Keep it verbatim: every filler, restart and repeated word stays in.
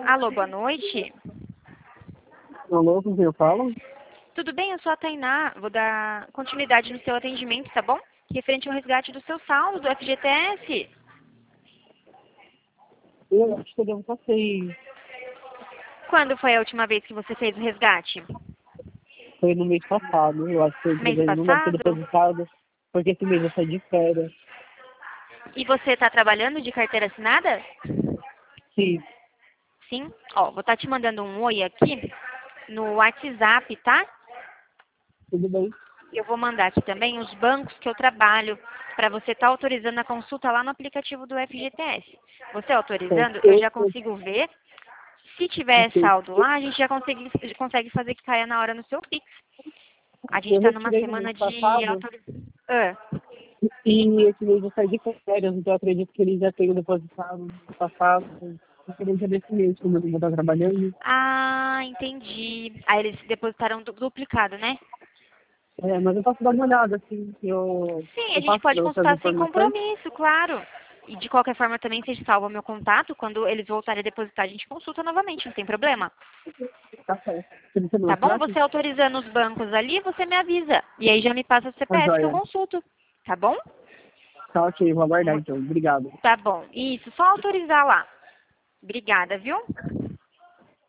Alô, boa noite. Alô, com quem eu falo? Tudo bem? Eu sou a Tainá. Vou dar continuidade no seu atendimento, tá bom? Referente ao resgate do seu saldo do F G T S. Eu acho que eu não passei. Quando foi a última vez que você fez o resgate? Foi no mês passado. Eu acho que eu Mês entreguei, não deve ter passado? depositado, porque esse mês eu saí de férias. E você está trabalhando de carteira assinada? Sim, Sim? Ó, vou estar te mandando um oi aqui no WhatsApp, tá? tudo bem. Eu vou mandar aqui também os bancos que eu trabalho para você estar autorizando a consulta lá no aplicativo do F G T S. Você autorizando, Certo. eu Eu, já eu, consigo ver. Se tiver ok. saldo lá, a gente já consegue, consegue fazer que caia na hora no seu Pix. A gente Eu está numa retirei no mês semana de passado autorização. Ah, e esse mês eu saí de férias, então eu acredito que eles já tenham depositado no mês passado. Referente a desse mês, como eu não vou estar trabalhando. ah, entendi. Aí eles depositaram du- duplicado, né? É, mas eu posso dar uma olhada, assim, eu, Sim, a eu gente passo pode para essas consultar sem informações. compromisso, claro. E de qualquer forma também você salva meu contato. Quando eles voltarem a depositar, a gente consulta novamente, não tem problema. Tá certo. Você me chama no Tá bom? WhatsApp? Você autorizando os bancos ali, você me avisa. E aí já me passa o Tá C P F que eu joia. consulto. Tá bom? Tá ok, vou aguardar Mu- então. Obrigado. Tá bom. Isso, só autorizar lá. Obrigada, viu?